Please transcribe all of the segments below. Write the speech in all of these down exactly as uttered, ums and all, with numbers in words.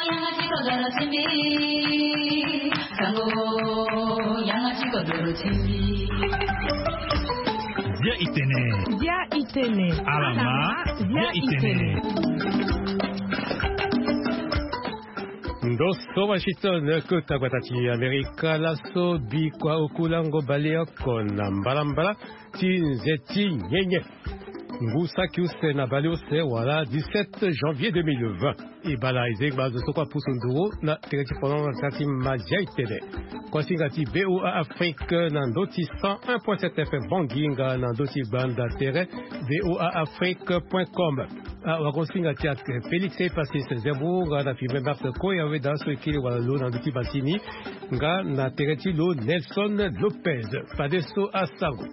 Dia itene. Dia itene. Alama. Dia itene. Dosto Washington kota batati Amerika laso bi kwa okulango balea kona mbalambala tinzeti nyenye. Ngusa kiuse na baliose wala dix-sept janvier deux mille vingt. Ibala izegba zosokwa pusunduro na tereti pendant kati majaitele. Kwa singati B O A Afrique na ndoti cent un point sept F M Banginga na ndoti banda tere B O A Afrique point com. Wakosingati ak Felix Pasis Zembourg na filme Marthe Koya weda so ekili wala lo na ndoti basini nga na tereti lo Nelson Lopez Padeso Asango.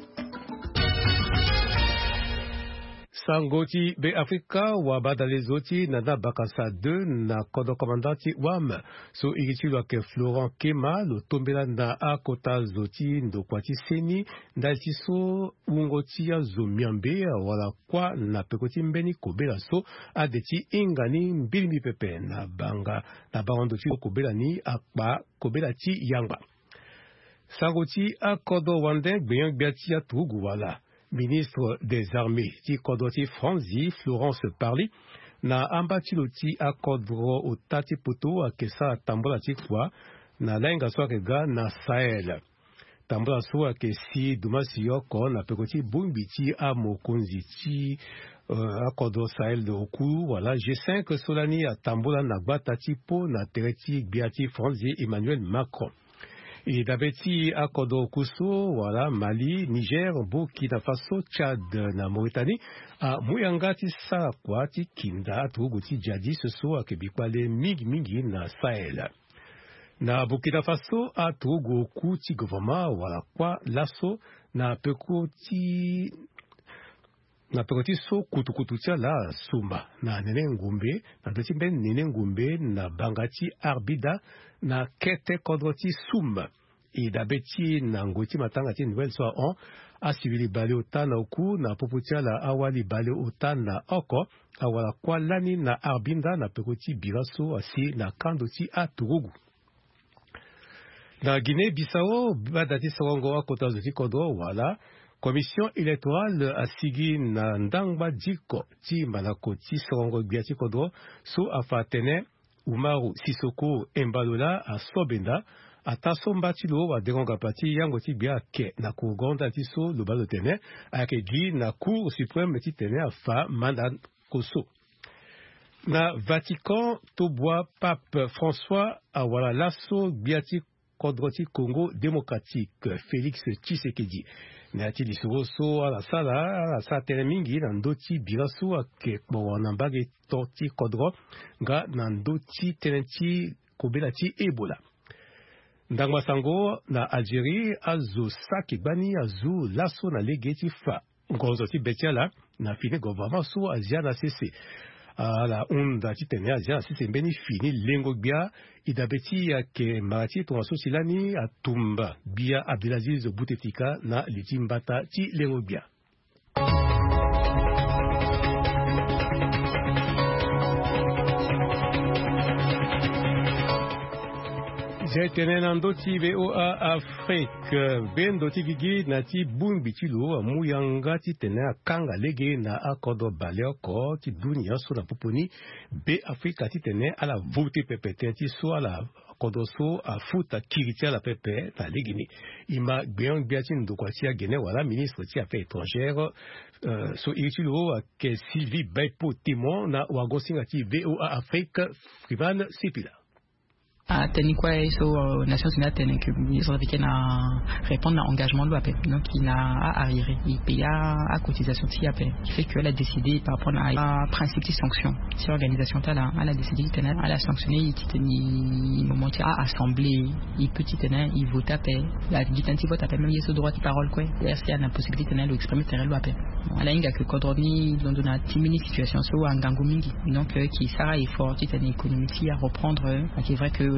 Sangoti be Afrika wa badalezoti nada bakasa deux na kodo komandati wam so igitilo ke Florent Kema lo tombela na akota zoti ndo kwati seni ndalti so ungoti ya zomiambe wala kwa na pekoti mbeni kobela so adeti ingani mbilimi pepe na banga na barondoti kobela ni akba kobela ti yangba. Sangoti akodo wande gbeyan gbiati ya tugu wala. Ministre des Armées, ti kodoti Franzi, Florence Parly, na ambatiloti akodro o tati poto akesa tambola ti kwa, na lainga so akega na Sahel. Tambola so akesi dumasi yoko na pekoti bumbiti a mokonzi ti uh, akodro Sahel de oku, wala G cinq solani a tambola na gbata ti po na tereti biati Franzi Emmanuel Macron. Et d'abeti akodo kuso wala Mali, Niger, Burkina Faso, Tchad na Mauritanie a muyangati sa kwa ti kinda tuguti jadi so akebikwale mingi mingi na Sahel. Na Burkina Faso a tugu ku ti gouvernement wala kwa laso na pekoti na pekoti so kutukutu tia la sumba na nene ngumbe na doti ben nene ngumbe na bangati arbida na kete kodroti sumba e dabeti na ngoti matanga ti nouvelle soit on a civili bale otana oku na poputia la awali bale otana oko awala kwa lani na arbinda na pekoti biraso asi na kandoti a turugu. Na Guinée Bissau badati sorongo akota zoti kodro wala Commission électorale a sigi na ndangba diko ti malako ti sorongo biati kodro so afatene Umaru Sisoko Embalola a Sobenda ata somba ti lo wa deronga pati yango ti bia ke na kugonda ti so lo balo tene ayake gi na Cour suprême ti tene afa mandat koso. Na Vatican toboa Pape François a wala laso biati kodroti Congo démocratique Félix Tshisekedi. Na ti lisoro so ala sala ala sa tere mingi na ndoti biraso ake bo na mbage toti kodro nga na ndoti tenenti kobela ti Ebola. Ndangma sango na Algérie azo saki bani azo laso na legeti fa ngozo ti betiala na fini gouvernement so azia na sese ala unda ti tene azia na sese mbeni fini lengo bia idabeti ya ke marati to aso silani atumba bia Abdelaziz Bouteflika na litimbata ti lengo bia. Jetenen ndoti V O A Afrique ben doti gigi nati bumbi ti lo muyanga ti tene akanga lege na akodo baleoko ti dunia so na poponi be Afrika ti tene ala vote pepete ti so ala akodo so a futa kiriti ala pepe na legini ima gbeon biati ndokwa ti agene wala ministre ti affaires étrangères uh, so iti lo ke Sylvie Baipo Timon na wagosinga ti V O A Afrique Frivan Sipila. A teni kwa so uh, Nations Unies teni que ministre africaine a répondre à engagement de l'O A P E donc il n'a à arriérer il paye à cotisation si A P E qui fait qu'elle a décidé par rapport à principe de sanction si l'organisation elle a elle a décidé qu'elle a sanctionné il teni moment à assembler il petit teni il vote A P E la dit un petit vote A P E même il y a ce droit de parole quoi est-ce qu'il y a la possibilité teni de exprimer terrain l'O A P E elle a inga que kodroni dans une timini situation so angango mingi donc qui sera effort teni économique à reprendre qui est vrai que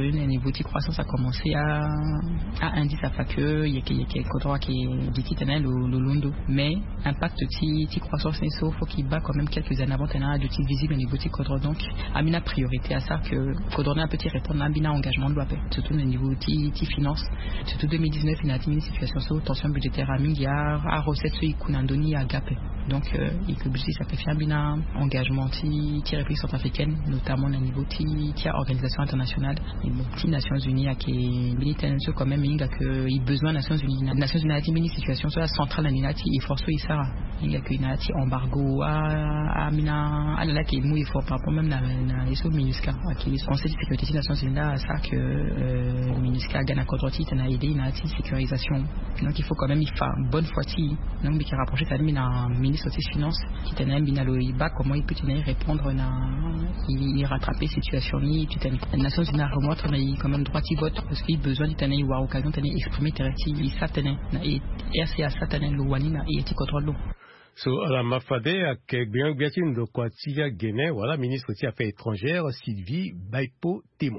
brune, et niveau de croissance a commencé à, à indice à faire que il y a quelques droits qui est titanaire le londo. Mais impact de croissance n'est sauf, faut qu'il bat quand même quelques années avant tenant de type visible au niveau de codron. Donc, a mis la priorité à ça que codron a un petit répondre à un engagement de loi, surtout au niveau de finance. Surtout deux mille dix-neuf, il y a une situation sur tension budgétaire à milliards, à recettes sur Kunandoni à Gap. Donc, euh, il que budget ça peut faire un engagement qui République centrafricaine, notamment au niveau de l'organisation internationale, les Nations Unies, qui est militaire quand même, il y a besoin des Nations Unies. Les Nations Unies a une situation sur la centrale, il faut que ça, il y a un embargo à Mina, à la qui est mouillé fort par rapport même à l'E S O MINUSCA, qui est Conseil de sécurité des Nations Unies, à ça que MINUSCA gagne un contre titre, a aidé une sécurisation. Donc il faut quand même il fait bonne fois si, donc qui rapproche ça de mina ministre des Finances, qui tenait mina le bas comment il peut tenir répondre na il rattraper situation ni tu tenais les Nations Unies remontent mais quand même droit de vote parce qu'il besoin de tenir ou occasion de tenir exprimer terti il ça tenait et R C A ça tenait le wani na et ti contrôle l'eau. So la mafade avec bien bien de quoi tia Guinée voilà ministre des Affaires étrangères Sylvie Baipo Timo.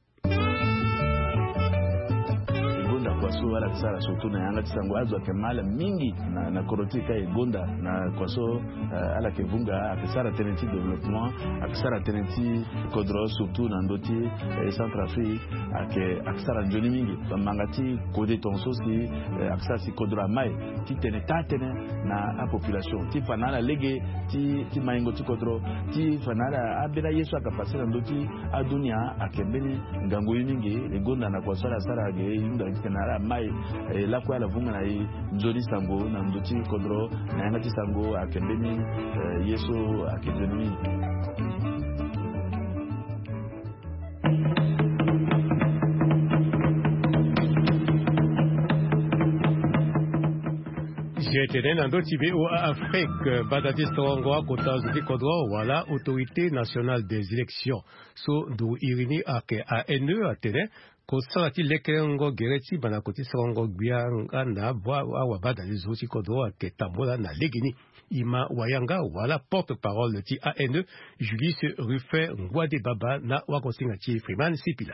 Kwaso wala kisara surtout na yanga tisango azwa kemala mingi na na korotika egonda na kwaso uh, ala kevunga akisara tenenti développement akisara tenenti kodro surtout na ndoti e Centrafrique ake akisara njoni mingi bamangati kode tonso si uh, akisara si kodro mai ti tene tatene na a population ti fanala lege ti ti maingo ti kodro ti fanala abira yesu akapasira ndoti adunia akembeni ngango mingi egonda na kwaso la sara ge yunda tena mai la kwa la vunga na nzori sango na ndoti kodro na yangati sango akembeni yesu akejeni. J'étais dans d'autres pays en Afrique, Badadi Sorongwa, Kota Zuki Kodro, voilà, Autorité nationale des élections. So, d'où Irini Ake A N E, Atene, Kosarati Lekengo Gereti, Banakoti Sorongo Bianga, na Boa Badadi Zuki Kodro, Ake Tambola, na Legini, Ima Wayanga, voilà, porte-parole de A N E, Julie Ruffin, Ngwade Baba, na Wakosingati Freeman Sipila.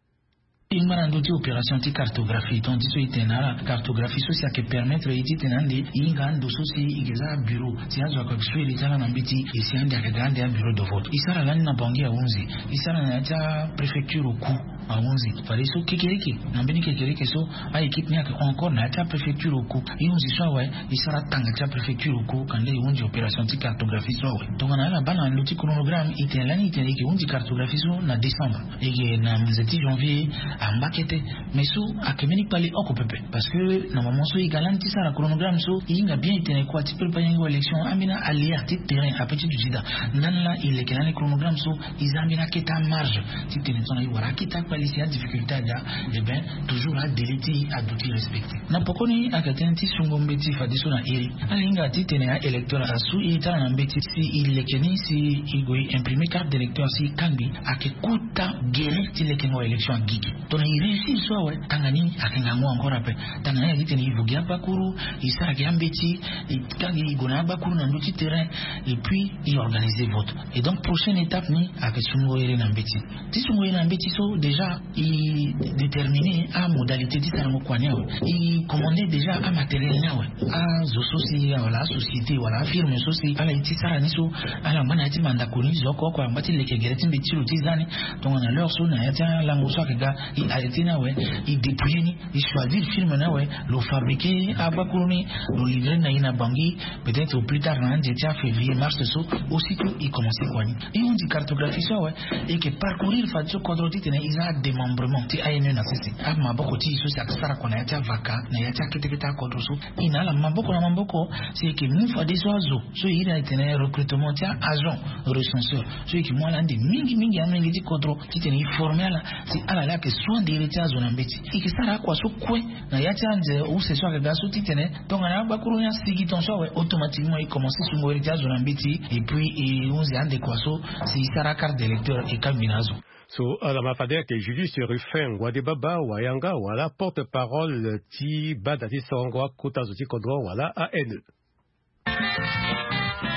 Il m'a rendu opération de cartographie, donc il y a une cartographie sociale qui permet de dire il y a un bureau, si on a construit les gens en ambiti, il y a un bureau de vote. Il y a un bangi à onze, il y a une préfecture au cou à onze. Il fallait que Kékéréki, n'ambini Kékéréki, so a équipe n'y a encore une préfecture au cou. Il y a ouais, il y a une préfecture au cou quand il y a une opération de cartographie soit ouais. Donc on a là-bas dans l'outil chronogramme, il y a l'année il y a une cartographie soit en décembre et il y a un janvier. Ambakete mais sous à Kemeni Pali Okopepe parce que normalement so il garantit ça la chronogramme so il a bien été quoi tu peux pas y avoir élection amina aléatique terrain à petit du sida nan là il est le chronogramme so ils amina qui ta marge tu te n'entends y voilà qui ta qualifié à difficulté là et ben toujours à déliter à douter respecter na pokoni akatenti sungombeti fadiso na iri alinga ti tenea électeur à sous il est en beti si il est keni si il goy imprimer carte d'électeur si kanbi akekuta guérir ti le keno élection gigi donc il réussit soit ouais tangani akengango encore après tangani dit ni vugia bakuru isa giambeti et quand il gona bakuru na ndoti terrain et puis il organiser vote et donc prochaine étape ni avec sungo ere na mbeti ti sungo ere na mbeti so déjà il déterminer à modalité di sango kwanya il commandait déjà à matériel na ouais à zo soci voilà société voilà firme soci ala iti sara ni so ala mana ti manda koni zoko kwa mbati leke gereti mbeti lutizani donc on a leur so na ya lango so kega il arrêté na ouais il dépouille ni il choisit le film na ouais le fabriquer à Bakouni le livrer na ina bangi peut-être au plus tard en février mars so aussitôt il commençait quoi et on dit cartographie ça ouais et que parcourir fatio quadroti tena isa démembrement ti ayene na sisi a maboko ti so ça sara kona ya vaka na ya kete kete quadro so ina la maboko na maboko c'est que nous fois des oiseaux so il a été recrutement ti agent recenseur so qui moi là des mingi mingi amengi di quadro ti tena formel c'est ala la que soin d'héritier à zona mbeti et ça là quoi so quoi na ya tande ou c'est soit que so titene donc on a bakuru ya sigi ton so automatiquement il commence sur mo héritier à zona mbeti et puis et on y a des quoi so c'est ça la carte d'électeur et combinaison. So ala mafade que Julie Ruffin Ngwade Baba Wayanga wala porte-parole ti Badati Sorongwa Kota Zuti Kodro wala A N E.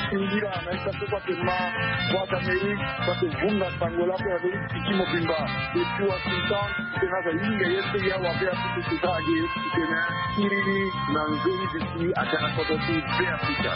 ingira na ikaso kwa tema kwa Amerika kwa vunga tangola kwa Amerika kimo bimba depuis Washington tena za inga yetu ya wapea kitu kitaje tena kiriri na nzuri disi atana kwa tu kwa Afrika.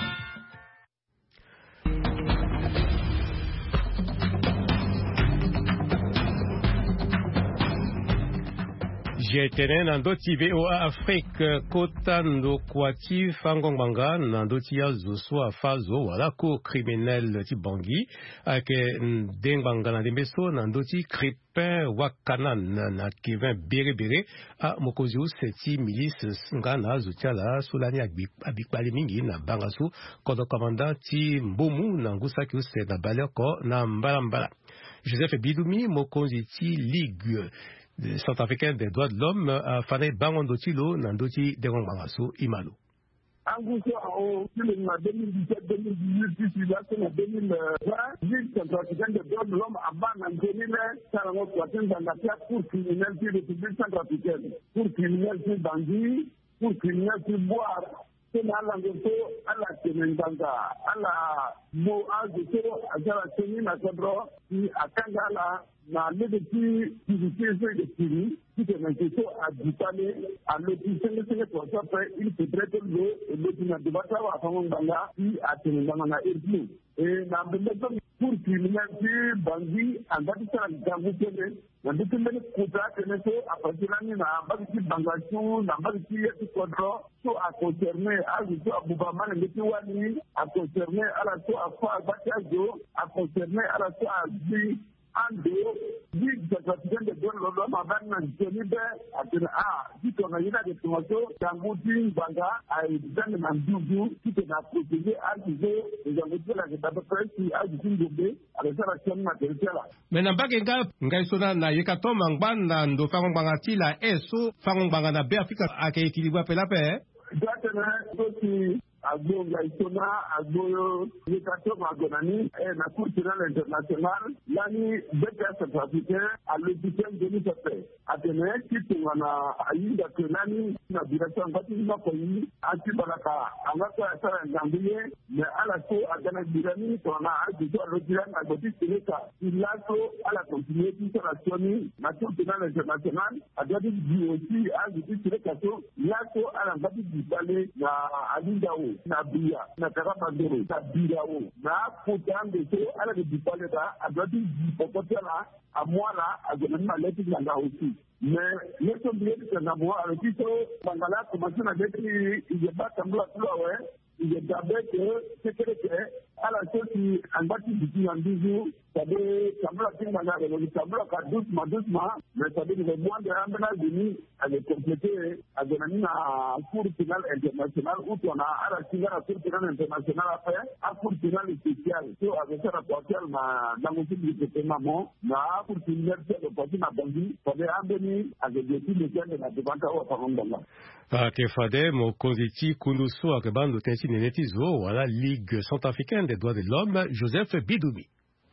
Jetene nandoti V O A Afrique kota ndokwati fangongbanga nandoti ya zoswa fazo wala ko criminel ti bangi ake dengbanga na dembeso nandoti Crépin Wakanan na Kevin Bere Bere a mokozi u seti milice ngana zutiala sulani abikpali mingi na bangasu kodo komanda ti mbomu na ngusa ki u se na baleko na mbala mbala. Joseph Bidoumi mokozi ti Ligue centrafricain des droits de l'homme a fane bangondotilo nandoti dengon bangaso imalo. Angousso au deux mille dix-sept deux mille dix-huit puis là c'est en deux mille vingt Ligue centrafricaine des droits de l'homme a bangondotilo sarango kwatin bangatia pour criminel de République centrafricaine pour criminel de Bangui pour criminel de boire c'est là l'angoto à la tenendanga à la mo azoto à la tenina kodro qui atanga la na lebeti kizikeze de kiri qui te manqueso à dipale à l'opposition de pour ça il peut traiter l'eau et l'eau na debata wa fanganga qui atendanga na erlu et na mbembe pour criminalité Bangui andati sana gambutene na ndikimene kuta keneso apatirani na bagiti bangashu na bagiti yetu kodro so a concerné à l'uso abubamane ndeti wani a concerné à la so afa batajo a concerné à la so a bi ando Ligue centrafricaine des droits de l'homme a na jenibe atena a dito na yina de tumaso tanguti banga a idane na ndugu kite na protéger à l'uso les envoyer la data presse à Zimbabwe avec ça la chaîne matérielle. Mais na bagenga ngaisona na yekato mangban ndo fango bangati la eso fango banga na be Afrika ake équilibre pe la paix. Datena aussi agbo ngaisona agbo yekato magonani et na cour pénale internationale lani beta centrafricain à l'hôpital de l'Italie atene kitungana ayinda kenani na direction ngati makoyi antibalaka angaka sara ngambiye mais ala so agana dirani tona ajizo l'hôpital na goti seleka ilaso ala continuer l'installation na cour pénale internationale adadi di aussi ajizo seleka so laso ala ngati dipale na alinda na bia na karabandoro na birao na potande so ala de dipale da adadi di popotela a mwala agana na leti na aussi mais les sombiers que na moi avec ça bangala commence na deti il va tambla ouais il est d'abord que c'est que à la sortie en bas du Andizu ça veut tambla tingana le tambla ka doucement doucement mais ça veut le moins de ambana dini avec compléter agana na cour pénale internationale où on a à la tingana cour pénale internationale après à cour pénale spéciale so avec ça rapporter ma dans le site de paiement na cour pénale de parti na Bangui ça veut ambeni avec des filles de la devant au Parondanga. Fake Fade mokonzi kunduso akebando tensi nenetizo wala Ligue centrafricaine des droits de l'homme Joseph Bidoumi.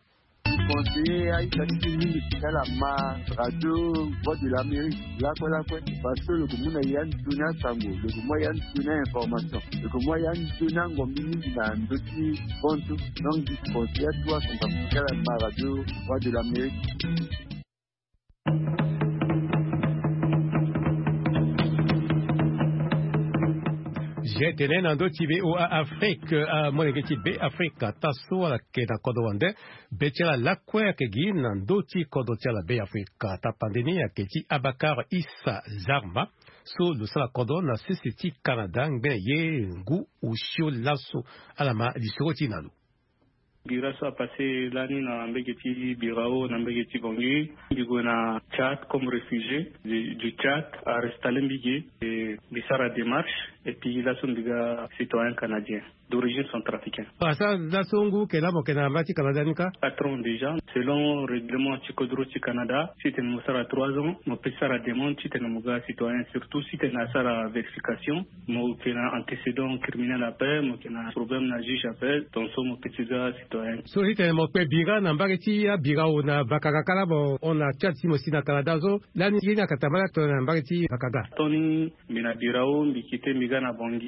Conseiller à Italie, c'est la ma radio Voix de l'Amérique. Là quoi là quoi parce que le commun y a une tuna sango, le commun y a une tuna information, le commun y a une tuna ngomini na ndoti ponto donc du conseiller toi centrafricain la ma radio Voix de l'Amérique. Jetene nandoti V O A Afrique a monegeti be Afrika taso ala ke na kodo wande betela lakwe kegi nandoti kodo tela be Afrika tapandeni ya keti Abakar Issa Zarma so lusala kodo na C C T Canada ngbe ye ngu ushio laso alama disoti nalu. Biraso a passé l'année dans Mbegeti Birao, dans Mbegeti Bangui, Bigo na Tchad comme réfugié du, du Tchad à Restalem Bigé et Bissara démarche et puis là sont des citoyens canadiens d'origine centrafricaine. Ça, là songu kena mo kena mati canadien ka? Patron déjà, selon le règlement Chikodro du Canada, si tu es à trois ans, mon Bissara demande si tu es un citoyen, surtout si tu es à vérification, mon antécédent criminel à paix, mon problème na juge à paix, donc mon petit gars citoyen. So hite mo pe biga na mbageti ya biga ona bakakala bo ona chati mo sina Canada zo la ni na katamala to na mbageti bakaga. Tony mina birao mbikite miga na Bangui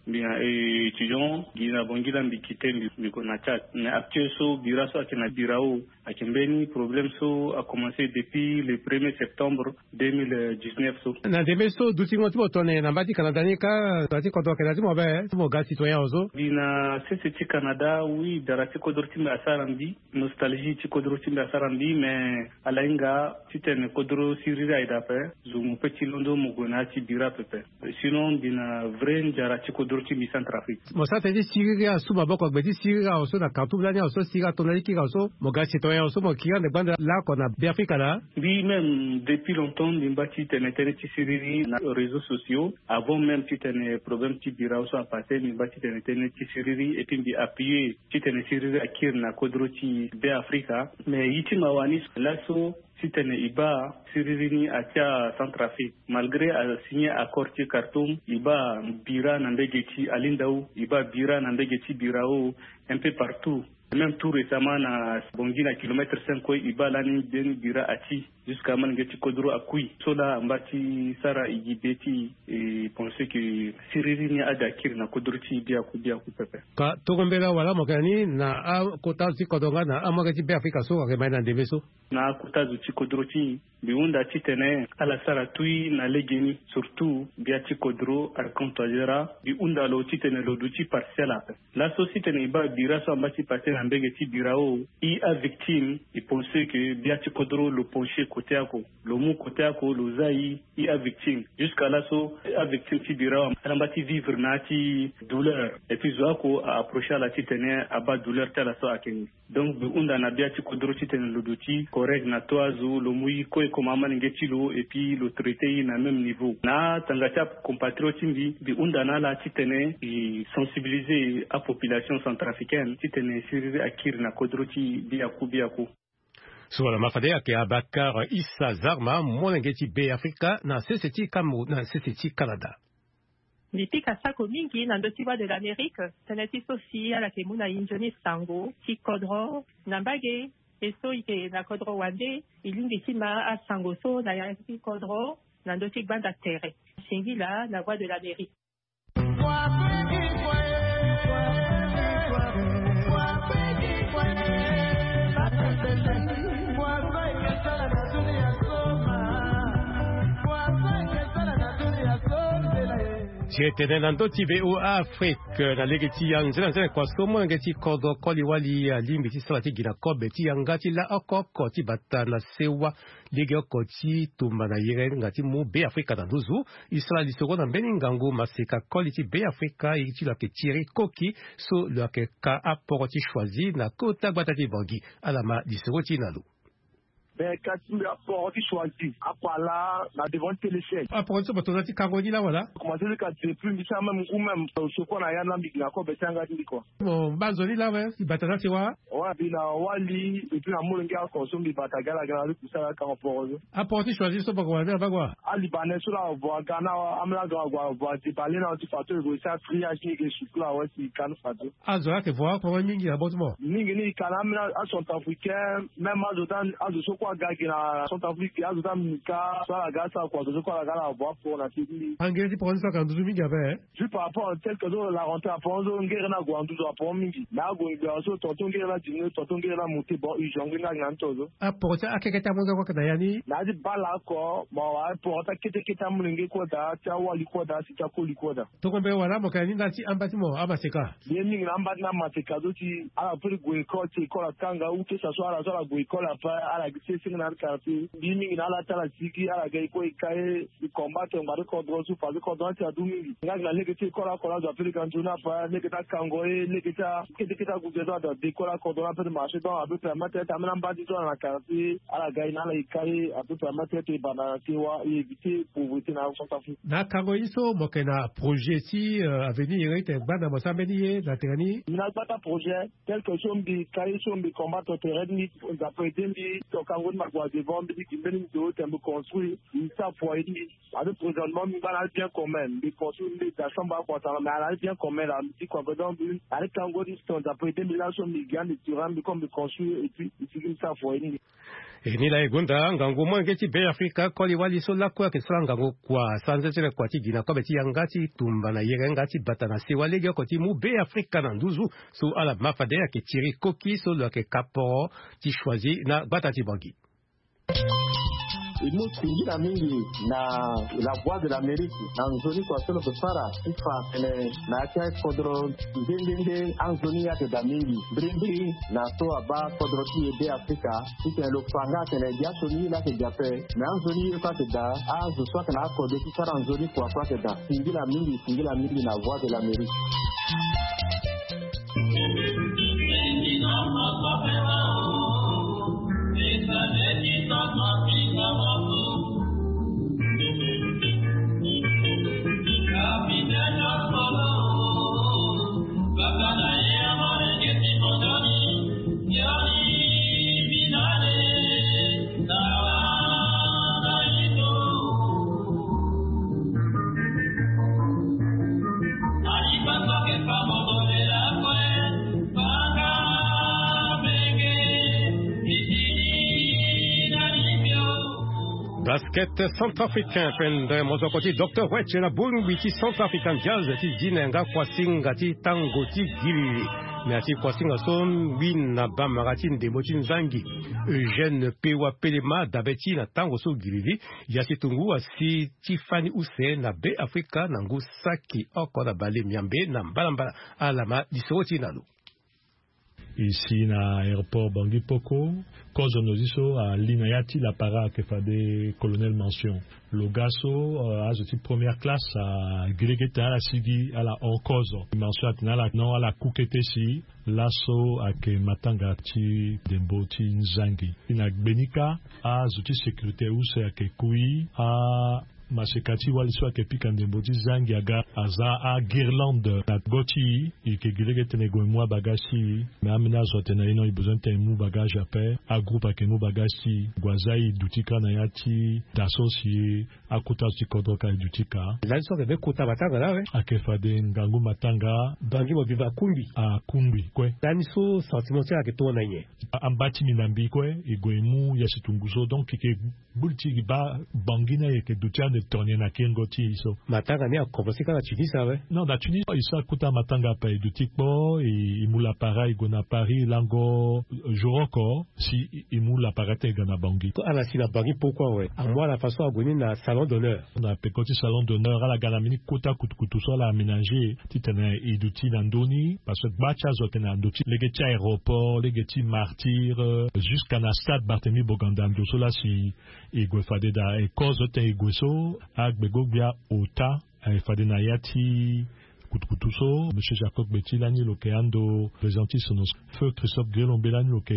bien étudiant gina bongila mbikite mbiko na chat mais actuellement so biraso akina birao akimbeni problème so a commencé depuis le premier septembre deux mille dix-neuf so na demeso dutingo tibo tone na mbati Canada nika tati koto kenati mo be mo ga citoyen ozo bina sese ti Canada oui darati kodorti me asarambi nostalgie ti kodorti me asarambi mais alainga titene kodro sirira ida pe zumu petit londo mugona ti bira pepe sinon bina vrai darati kodorti mi centrafrique mo sa te di sirira su maboko be di sirira oso na kantu blani oso sirira tonali ki oso mo ga citoyen oso mo ki ande banda la kona Afrika là oui même depuis longtemps limbati tene tene ti siriri na réseaux sociaux avant même titene problème ti bira oso a passé limbati tene tene ti siriri et puis bi appuyer titene siriri akir na kodro ti be Afrika mais yiti mawani laso titene iba siririni atia Centrafrique malgré a signé accord ti Khartoum iba bira na ndege ti alindau iba bira na ndege ti birao un peu partout. Même tout récemment na bongina kilomètre cinq ko ibalani ben bira ati jusqu'à mangeti kodro akui sola mbati sara igibeti et penser que siririni ada kir na kodro ti dia ku dia ku pepe ka togombela wala mokani na a kota ti kodonga na amageti be Afrika so ke mai na demeso na kota ti kodro ti biunda ti tene ala sara tui na legeni surtout bia ti kodro arcontojera biunda lo ti tene lo duti partiel la société ne ba bira so mbati passer na mbege ti birao i a victime i penser que bia ti kodro le pencher côté ako le mot côté ako le zai i a victime jusqu'à là so a victime ti birao ala mbati vivre na ti douleur et puis zoako a approcher la ti tene aba douleur tala so akeni donc biunda na bia ti kodro ti tene le duti correct na toazo le mui ko comme ngeti lo et puis le traité na même niveau na tangata compatriotes mbi biunda na la ti tene i sensibiliser a population centrafricaine ti tene siriri akir na kodro ti biaku biaku suala mafade yake Abakar Issa Zarma mwanangeti be Afrika na C C T Cameroun na C C T Canada Lipika sako mingi na ndo tiwa de l'Amérique teneti sosi ala ke muna injoni sango ti kodro na mbage eso ike na kodro wande ilingi tima a sango so na ya ti kodro na ndo ti banda terre singi la la voix de l'Amérique. Tiete nando ti V O A Afrique na legeti yanzela nzela kwa somo ngeti kodo koli wali limbi ti salati gina kobe ti yangati la okoko ti bata na sewa lege okoti tumba na yere ngati mu be Afrika na duzu isla li soko na mbeni ngangu maseka koli ti be Afrika iti la ke tiri koki so la ke ka aporo ti choisi na kota batati bangi alama li soko ti nalu ben kati apport ti choisi apala na devant téléchaîne apport so bato ti kangoni la wala commencer ka te plus mi ça même ou même so ko na ya na mbiki na ko betanga ndi ko bon banzoni la wa si batana ti wa wa bi na wali et puis na molenge a consommer batagala gala ku sala ka apport apport ti choisi so bako wala bagwa ali bané so la voix gana amla gwa gwa gwa ti parler na ti facteur go ça triage ni ke sukla wa si kan fatu azo ke voir ko mingi la botmo mingi ni kana amla a sont africain même azodan azo so ko gagi na Centrafrique azodan mika so la gasa ko azo ko la gala voix pour na ti angeli pour ça quand du mingi avait ju par rapport tel que la rentrée pour zo ngere na go andu zo pour mingi na go so tonton ngere la dinu tonton ngere la monter bon u jongi na ngantozo apport a keketa mo ko kada yani na di bala ko mo wa pour ta kete keta mulenge ko da ta wali ko da si ta ko li ko da to ko be wala mo kan ni na ti ambati mo amaseka ye mingi na ambati na mateka do ti ala pour go ko ti ko la kanga u ke sa so ala so la go ko la pa ala ti sing na karti bi mingi na la tala tiki ala ga ko ikae di combat ngare ko do su fa ko do ti adu mingi nga na leke ti ko la ko la do Afrika njuna pa leke ta kango e leke ta kete keta go do do de ko la ko do la pe marché donc abu permettre ta mena mbadi do na karti ala ga ina la ikae abu permettre te bana ti wa éviter pauvreté na Centrafrique na kango iso mo ke na projet si avenir ite bana mo sameni na terani na bata projet tel que sombi kai sombi combattre terrain ni za président to ka on m'a quoi devant des qui viennent d'autres me construire une ça pour aider avec présentement me va bien quand même les construire des chambre à quoi ça mais bien quand même là petit quoi donc avec tango distance après des millions de gars de turam comme de construire et puis c'est ça pour aider e ni la igunda ngango mwange ti be Afrika koli wali so la kwa ke sala ngango kwa sanze tele kwa ti gina kwa beti yangati tumba na yega ngati batana si walege ko ti mu be Afrika na nduzu so ala mafade ya ke tiri koki so lo ke kapo ti choisi na batati bangi nous singira mingi na la voix de l'Amérique en zone kwa solo kusara ifa ene na cha kodro ndende en zone ya de mingi brindi na so aba kodro ti de Afrika ti lo fanga tene dia soni la ke jape na en zone kwa te da a zo so kana ko de ti sara en zone kwa kwa te da singira mingi singira mingi na voix de l'Amérique Basket centrafricain pende mozokoti docteur Weche na bungu ti centrafricain jazz ti dinenga kwasinga ti tango ti gilili mais ti kwasinga son win na bamarati ndemo ti nzangi Eugène Pewa Pelema dabeti na tango so gilili ya ti tungu asi Tiffany Use na be Afrika na ngu saki oko na bale miambe na mbalambala alama disoti nalo ici na aéroport Bangui Poko cause nos iso à l'inayati la para que fa des colonel mention le gaso a je première classe à Gregeta la sigi à la en cause mention na la non à la kukete si lasso à que matanga ti demboti nzangi ina benika a je sécurité ou c'est à que kui a masekati waliswa ke pika ndemboti zangi aga aza a guirlande na goti i ke gilege tenego mwa bagashi me amena zote na ino i besoin te mu bagage ape a groupe ke mu bagashi gwazai dutika na yati d'associé a kota si kodoka dutika la so de kota batanga la we a ke fade ngangu matanga bangi mo biva kumbi a kumbi kwe dani so sentiment ya ke to na nye ambati minambi kwe igwemu ya situnguzo donc ke bulti ba bangina ye ke dutia tourner na kengoti so matanga ni a commencé quand la Tunisie ouais non la Tunisie il ça kuta matanga pa du tikpo et il moula pareil gona Paris lango joroko si il moula parate gana bangi à la sina bangi pourquoi ouais à moi la façon à goni na salon d'honneur on a petit salon d'honneur à la gana mini kuta kutu so la aménager titana et duti ndoni parce que bacha zo tena duti legeti aéroport legeti martyr jusqu'à na stade Barthélemy Boganda ndo so la si et go fade da e cause te igweso agbegobia ota fade na yati kutukutuso monsieur Jacob Betilani lokeando présenti son feu Christophe Grelombelani loke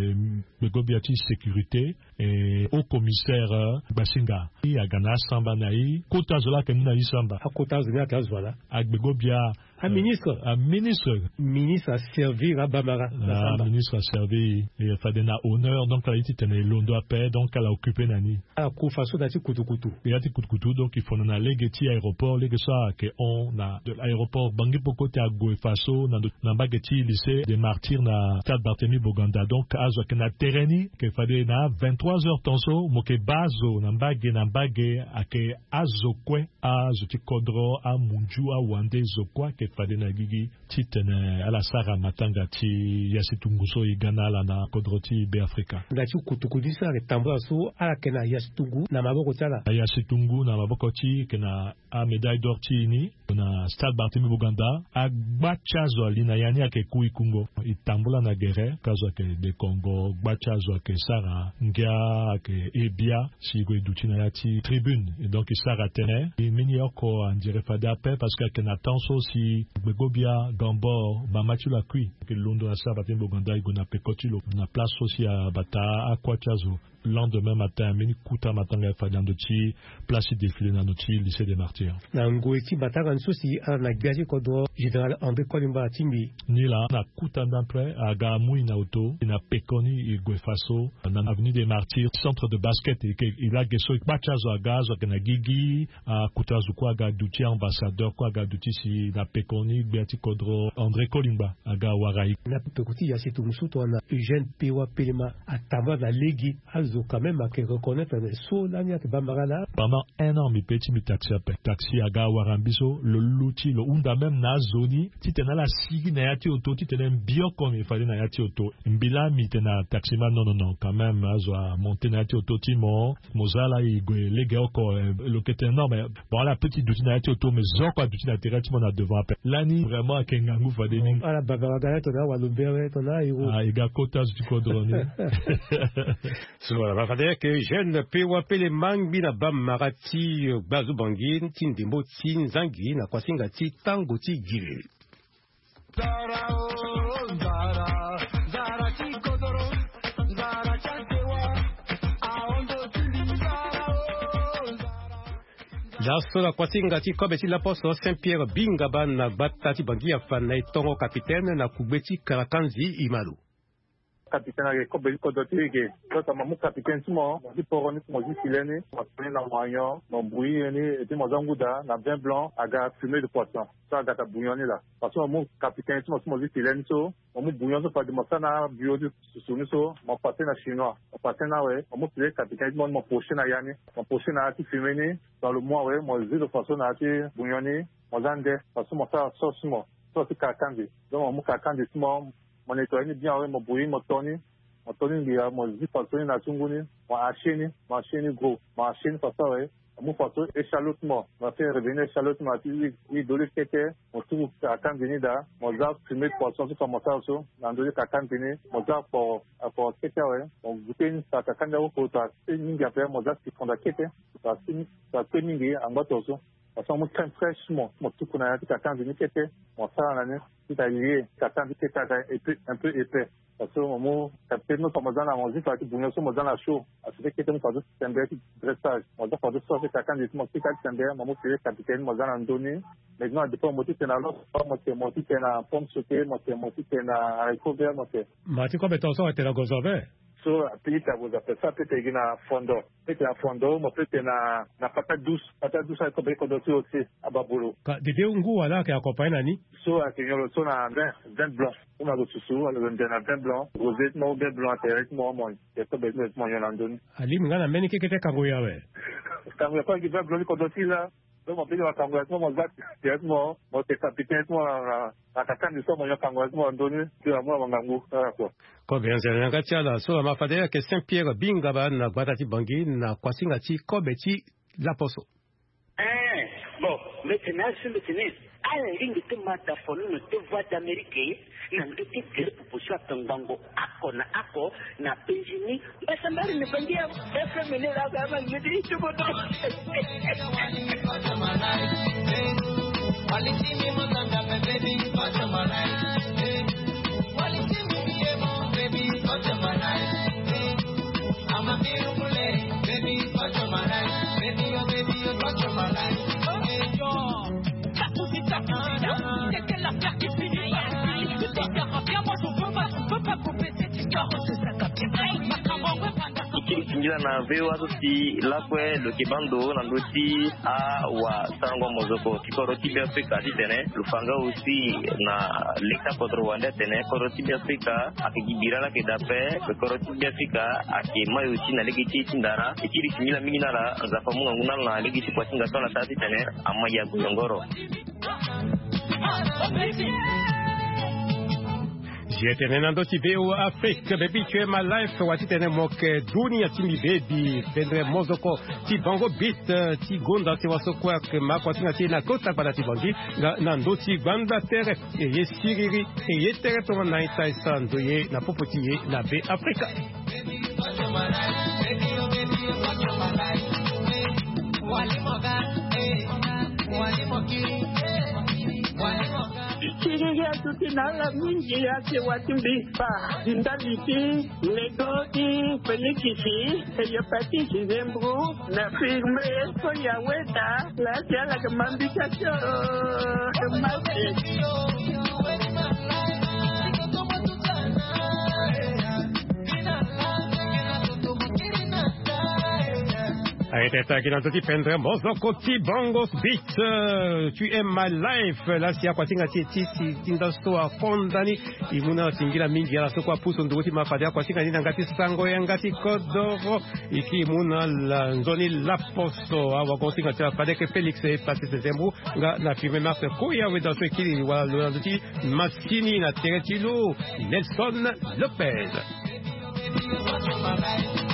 begobiati sécurité et au commissaire Basinga i agana samba nai kota zola ke muna isamba akota zola ka zola agbegobia un ministre un ministre ministre a servi à Bamara un ministre a servi et fade na honneur donc la iti tene londo a paix donc elle a occupé nani a ko façon dati kutukutu et ati kutukutu donc il faut na legeti aéroport legesa que on a de l'aéroport Bangui Poko te a goe faso na na bageti lycée des martyrs na stade Barthélemy Boganda donc azo ke na terreni que fade na vingt-trois heures tonso moke bazo na mbage na mbage ake azokwe azo ti kodro a munju a wande zokwa ke fade na gigi titene ala sara matanga ti yasitunguso igana la na kodroti be Afrika ngati kutukutu sa ke tambula so ala ke na yasitungu na maboko tala yasitungu na maboko ti ke na a médaille d'or ti ni na stade Barthélemy Boganda a gbachazo lina yani ake kui kungo itambula na gere kazo ke de Congo gbachazo ke sara ngia ake ebia si go dutina yati tribune et donc sara tene et mini oko en dire fada pe parce que na tanso si begobia gambo mamatu la kui que londo na sa Barthélemy Boganda igona pekoti lo na place aussi a bata akwachazo lendemain matin mini kuta matanga fadandoti place défilé na noti lycée des martyrs na ngoeti batanga nsusi na gaji kodro général André Kolimba Timbi ni la na kuta d'après aga mui na auto na pekoni e gwefaso na avenue des martyrs centre de basket et il a geso bachazo aga zo na gigi a kuta zuko aga duti ambassadeur ko aga duti si na pekoni Berti Kodro André Kolimba aga warai na pekoti ya situ musuto na Eugène Pewa Pelema atamba na legi azo quand même à reconnaître le so la nya bamagala pendant un an mi petit mi taxi après taxi aga warambiso le luti le unda même na zoni titena la sigi na yati auto titena bio comme il fallait na yati auto mbila mi tena taxi man non non non quand même azo a monter na yati auto timo mozala i lege oko le kete non mais bon la petite duti na yati auto mais zoko duti na terrain timo na devant après lani vraiment kengangu fadeni ala babagala tona walubere tona iro ah iga kotas du kodrone so la bafade que jeune pewa pele mangi na bam marati bazu bangin tindimbo tin zangi na kwasinga ti tango ti gire zara o zara zara ti kodoro zara chantewa aondo tindi zara o zara la sola kwasinga ti kobe ti l'aposto Saint-Pierre Bingaba na batati bangi ya fana itongo capitaine na kubeti karakanzi imalu capitaine avec comme codoté que toi maman capitaine simo di poroni mo di silene mo toni na moyo mo bouillir ni et puis mo zanguda na vin blanc aga fumée de poisson ça aga ta bouillonner là parce que mon capitaine simo mo di silene so mo bouillon so pas de mo sana bio de sunu so mo passer na chinois mo passer na ouais mo play capitaine mo mo pocher na yani mo pocher na ti fumée ni dans le mois ouais mo zi de poisson na ti bouillonner mo zande parce que mo ça sauce mo sauce kakandi donc mo kakandi simo mon nettoyer bien avec mon bouillir mon tourner mon tourner bien mon zip passer na tunguni mon acheni mon acheni gros mon acheni ça ça ouais mon photo échalote moi on va faire revenir échalote moi puis il doit le faire mon tout à quand venir là mon zap fumer poisson sur mon ça aussi dans doit à quand venir mon zap pour pour qu'est-ce ouais on goûter ça quand là pour ça c'est une après mon zap qui font la quête ça c'est ça peut ninguer en bas aussi parce que mon très fraîchement mon tout qu'on a à quand venir quête mon ça là tout à lié ça quand quête un peu un peu épais parce que au moment capitaine nous sommes dans la musique parce que nous sommes dans la show à ce que nous faisons c'est un petit dressage on doit faire ça c'est quand dit mon petit capitaine mon petit capitaine moi dans Andoni maintenant depuis mon petit na l'autre mon petit mon petit na pomme sautée mon petit mon petit na recouvert mon petit mati comme ton était la gozove so puis ça vous appelle ça peut-être na fondo peut-être na fondo mon peut-être na na patate douce patate douce avec comme d'autres aussi à babolo dede ungu wala ka accompagne nani so à kenyo so na vin vin blanc on a reçu so le vin vin blanc rosé mo vin blanc avec moi moi c'est pas besoin de moi yonandoni ali mingana meni kekete kango yawe kango kwa ki vin blanc ko d'autres là donc mon pays va kango moi moi zat directement moi c'est capitaine moi na kakandi so mo kango moi ndoni tu moi wangangu quoi ko bien c'est ngati ala so ma fadea que Saint-Pierre Bingaba na batati bangi na kwasinga ti kobeti l'aposto eh bon maintenant sur le tennis ala lingi te mata fonu no te voix d'Amérique na nditi te proposition tangango ako na ako na penjini basa mbali ni bangia F M ni la gama ni ndi chuboto walitimi mozanga baby pata malai walitimi yemo baby pata malai I'm a beautiful lady baby pata malai baby oh baby oh pata malai hey yo c'était la fleur qui finit je te garantis moi je veux pas je peux pas couper cette histoire c'est ça capitaine ma camarade Kingila na vewa tuti lakwe lo kibando na ndoti a wa sangwa mozoko kikoroti bi Afrika di tene lufanga aussi na lekta kodro wanda tene koroti bi Afrika akigibira la kedape koroti bi Afrika akemayo uchi na legiti tindara ikiri kimila mingi nara za pamunga nguna na legiti kwa singa tola tati tene amaya gongoro J'étais nenando ti veo Afrique baby tu es ma life wati tene moke dunia timi baby tendre mozoko ti bango beat ti gonda ti waso kwa ke ma kwati na ti na kota para ti bangi na ndo ti banda tere e ye siriri e ye tere to na ita sando ye na popoti ye na be Africa wali moga eh wali moki wali moga tutinala mingi yake watimbipa dindaliti legoti felikisi eyopati kizembru na firme soya weta la siala kamambikacho mate. Aiteta kinatoti pendre mozo koti bongos beat uh, tu aimes my life la sia kwa tinga titi tinda stoa kondani imuna tingira mingi ala sokwa puso nduti mafadia kwa tinga nina ngati sango ya ngati kodoro iki imuna la nzoni la poso awa kwa tinga tia padeke Felix e pati sezembu nga na filme marse kuya weda so kili wala lo nduti maskini na teretilo Nelson Lopez.